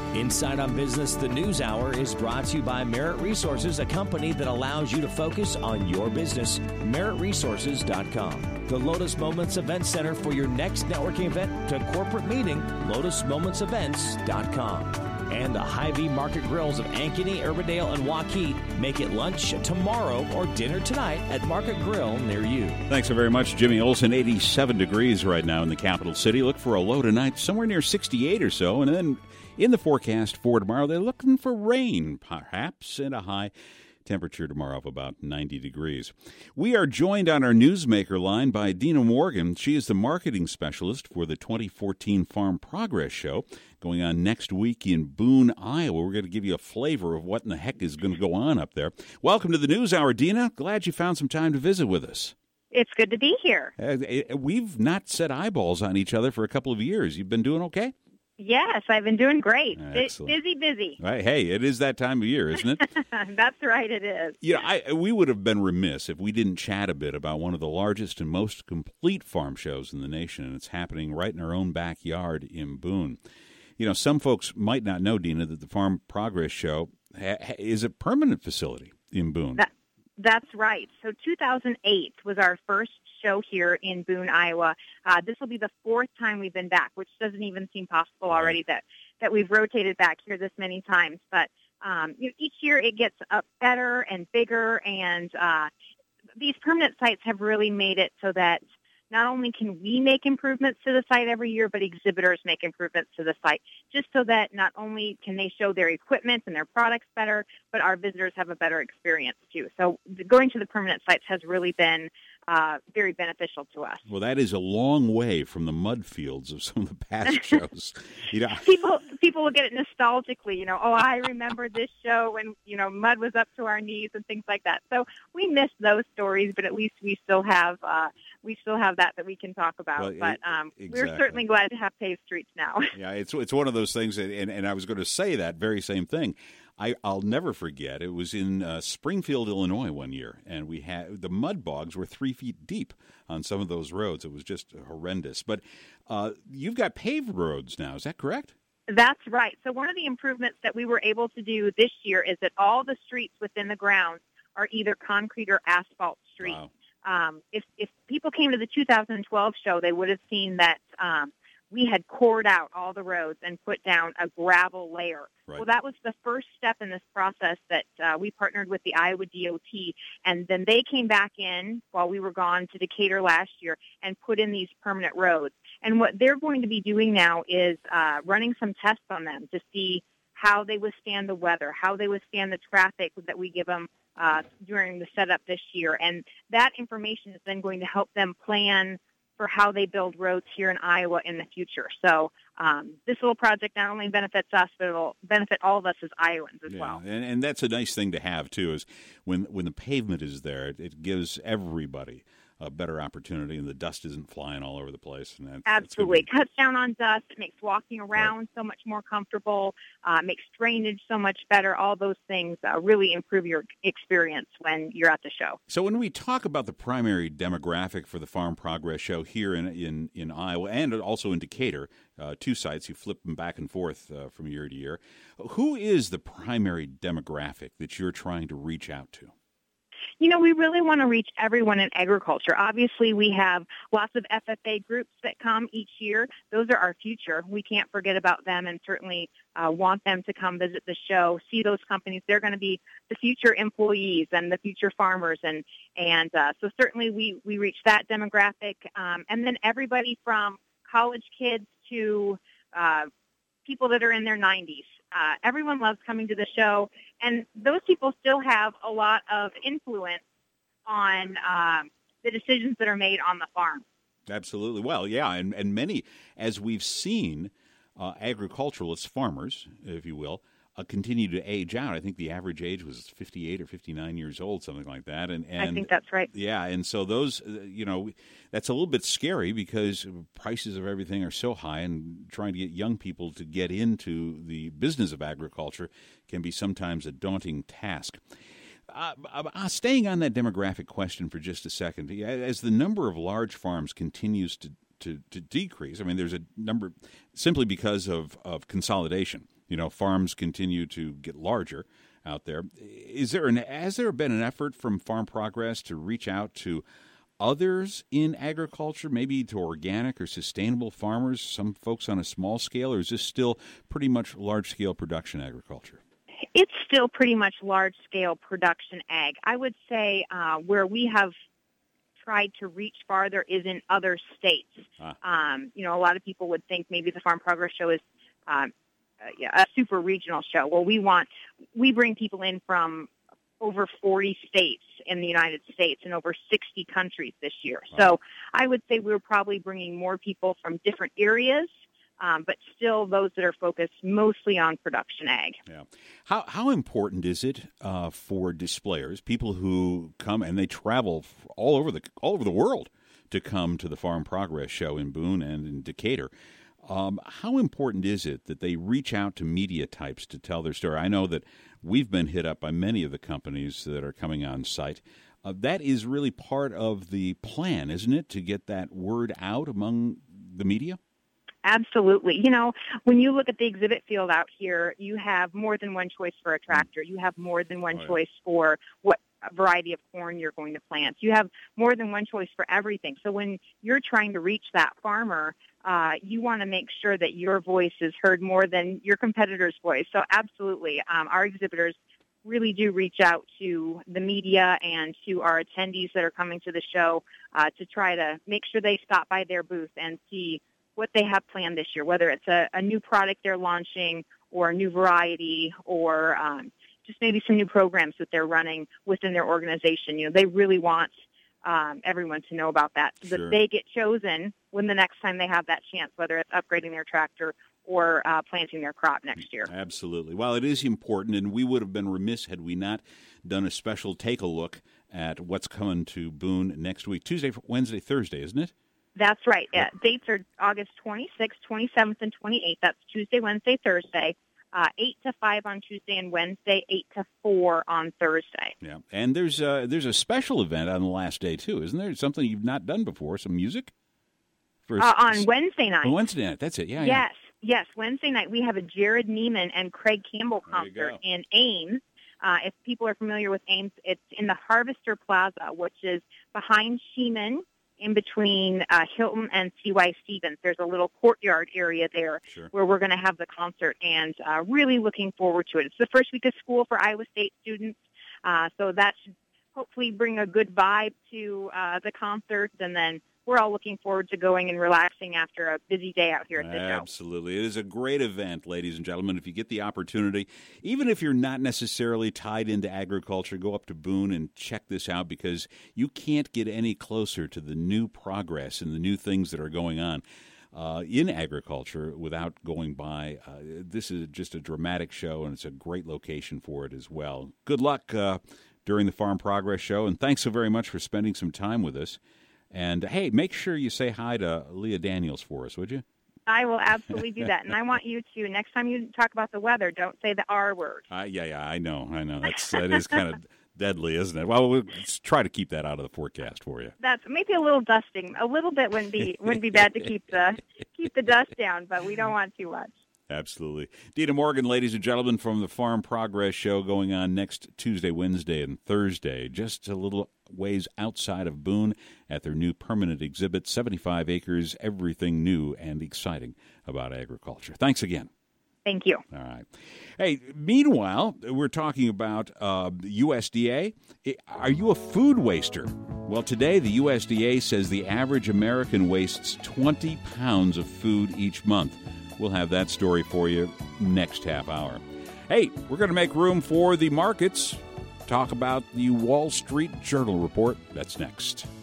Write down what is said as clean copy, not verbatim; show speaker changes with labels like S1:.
S1: Inside on Business, the News Hour is brought to you by Merit Resources, a company that allows you to focus on your business. MeritResources.com. The Lotus Moments Event Center for your next networking event to corporate meeting, LotusMomentsEvents.com. And the Hy-Vee Market Grills of Ankeny, Urbandale, and Waukee. Make it lunch tomorrow or dinner tonight at Market Grill near you.
S2: Thanks so very much, Jimmy Olsen. 87 degrees right now in the capital city. Look for a low tonight somewhere near 68 or so. And then in the forecast for tomorrow, they're looking for rain, perhaps, and a high temperature tomorrow of about 90 degrees. We are joined on our Newsmaker line by Dina Morgan. She is the marketing specialist for the 2014 Farm Progress Show going on next week in Boone, Iowa. We're going to give you a flavor of what in the heck is going to go on up there. Welcome to the News Hour, Dina. Glad you found some time to visit with us.
S3: It's good to be here.
S2: We've not set eyeballs on each other for a couple of years. You've been doing okay?
S3: Yes, I've been doing great.
S2: Excellent.
S3: Busy.
S2: Right. Hey, it is that time of year, isn't it?
S3: That's right, it is.
S2: We would have been remiss if we didn't chat a bit about one of the largest and most complete farm shows in the nation, and it's happening right in our own backyard in Boone. Some folks might not know, Dina, that the Farm Progress Show is a permanent facility in Boone.
S3: That's right. So 2008 was our first show here in Boone, Iowa. This will be the fourth time we've been back, which doesn't even seem possible already that we've rotated back here this many times. But each year it gets up better and bigger, and these permanent sites have really made it so that not only can we make improvements to the site every year, but exhibitors make improvements to the site, just so that not only can they show their equipment and their products better, but our visitors have a better experience too. So going to the permanent sites has really been very beneficial to us.
S2: Well, that is a long way from the mud fields of some of the past shows.
S3: People look at it nostalgically. I remember this show when mud was up to our knees and things like that. So we miss those stories, but at least we still have that we can talk about. Well, but
S2: exactly.
S3: We're certainly glad to have paved streets now.
S2: Yeah, it's one of those things, and I was going to say that very same thing. I'll never forget. It was in Springfield, Illinois one year, and we had the mud bogs were 3 feet deep on some of those roads. It was just horrendous. But you've got paved roads now. Is that correct?
S3: That's right. So one of the improvements that we were able to do this year is that all the streets within the grounds are either concrete or asphalt streets. Wow. If people came to the 2012 show, they would have seen that we had cored out all the roads and put down a gravel layer. Right. Well, that was the first step in this process that we partnered with the Iowa DOT, and then they came back in while we were gone to Decatur last year and put in these permanent roads. And what they're going to be doing now is running some tests on them to see how they withstand the weather, how they withstand the traffic that we give them during the setup this year. And that information is then going to help them plan for how they build roads here in Iowa in the future. So this little project not only benefits us, but it'll benefit all of us as Iowans as well.
S2: And that's a nice thing to have, too, is when the pavement is there, it gives everybody a better opportunity, and the dust isn't flying all over the place. And
S3: Absolutely. It cuts down on dust. It makes walking around so much more comfortable, makes drainage so much better. All those things really improve your experience when you're at the show.
S2: So when we talk about the primary demographic for the Farm Progress Show here in Iowa and also in Decatur, two sites, you flip them back and forth from year to year, who is the primary demographic that you're trying to reach out to?
S3: We really want to reach everyone in agriculture. Obviously, we have lots of FFA groups that come each year. Those are our future. We can't forget about them, and certainly want them to come visit the show, see those companies. They're going to be the future employees and the future farmers, and so certainly we reach that demographic. And then everybody from college kids to people that are in their 90s. Everyone loves coming to the show, and those people still have a lot of influence on the decisions that are made on the farm.
S2: Absolutely. Well, yeah, and many, as we've seen, agriculturalists, farmers, if you will, continue to age out. I think the average age was 58 or 59 years old, something like that. And
S3: I think that's right.
S2: Yeah, and so those, that's a little bit scary because prices of everything are so high, and trying to get young people to get into the business of agriculture can be sometimes a daunting task. Staying on that demographic question for just a second, as the number of large farms continues to decrease. I mean, there's a number simply because of consolidation. Farms continue to get larger out there. Has there been an effort from Farm Progress to reach out to others in agriculture, maybe to organic or sustainable farmers, some folks on a small scale, or is this still pretty much large-scale production agriculture?
S3: It's still pretty much large-scale production ag. I would say where we have tried to reach farther is in other states. A lot of people would think maybe the Farm Progress Show is a super regional show. Well, we bring people in from over 40 states in the United States and over 60 countries this year. Wow. So I would say we're probably bringing more people from different areas, but still those that are focused mostly on production ag.
S2: Yeah. How important is it for displayers, people who come and they travel all over the world to come to the Farm Progress Show in Boone and in Decatur? How important is it that they reach out to media types to tell their story? I know that we've been hit up by many of the companies that are coming on site. That is really part of the plan, isn't it, to get that word out among the media?
S3: Absolutely. When you look at the exhibit field out here, you have more than one choice for a tractor. You have more than one choice for what variety of corn you're going to plant. You have more than one choice for everything. So when you're trying to reach that farmer, you want to make sure that your voice is heard more than your competitor's voice. So absolutely, our exhibitors really do reach out to the media and to our attendees that are coming to the show to try to make sure they stop by their booth and see what they have planned this year, whether it's a new product they're launching or a new variety or just maybe some new programs that they're running within their organization. They really want everyone to know about that so that they get chosen when the next time they have that chance, whether it's upgrading their tractor or planting their crop next year.
S2: Absolutely. Well, it is important, and we would have been remiss had we not done a special take-a-look at what's coming to Boone next week. Tuesday, Wednesday, Thursday, isn't it?
S3: That's right. Dates are August 26th, 27th, and 28th. That's Tuesday, Wednesday, Thursday. 8 to 5 on Tuesday and Wednesday, 8 to 4 on Thursday. Yeah,
S2: and there's a special event on the last day, too, isn't there? Something you've not done before, some music?
S3: On Wednesday night.
S2: On Wednesday night, that's it,
S3: Yes, Wednesday night we have a Jared Neiman and Craig Campbell concert in Ames. If people are familiar with Ames, it's in the Harvester Plaza, which is behind Sheeman, in between Hilton and C.Y. Stevens. There's a little courtyard area there where we're going to have the concert, and really looking forward to it. It's the first week of school for Iowa State students, so that should hopefully bring a good vibe to the concert, and then we're all looking forward to going and relaxing after a busy day out here at the show.
S2: Absolutely. It is a great event, ladies and gentlemen. If you get the opportunity, even if you're not necessarily tied into agriculture, go up to Boone and check this out, because you can't get any closer to the new progress and the new things that are going on in agriculture without going by. This is just a dramatic show, and it's a great location for it as well. Good luck during the Farm Progress Show, and thanks so very much for spending some time with us. And, hey, make sure you say hi to Leah Daniels for us, would you?
S3: I will absolutely do that. And I want you to, next time you talk about the weather, don't say the R word.
S2: Yeah, I know. That is kind of deadly, isn't it? Well, let's try to keep that out of the forecast for you.
S3: That's maybe a little dusting. A little bit wouldn't be bad to keep the dust down, but we don't want too much.
S2: Absolutely. Dina Morgan, ladies and gentlemen, from the Farm Progress Show, going on next Tuesday, Wednesday, and Thursday, just a little ways outside of Boone at their new permanent exhibit, 75 acres, everything new and exciting about agriculture. Thanks again.
S3: Thank you.
S2: All right. Hey, meanwhile, we're talking about USDA. Are you a food waster? Well, today the USDA says the average American wastes 20 pounds of food each month. We'll have that story for you next half hour. Hey, we're going to make room for the markets. Talk about the Wall Street Journal report. That's next.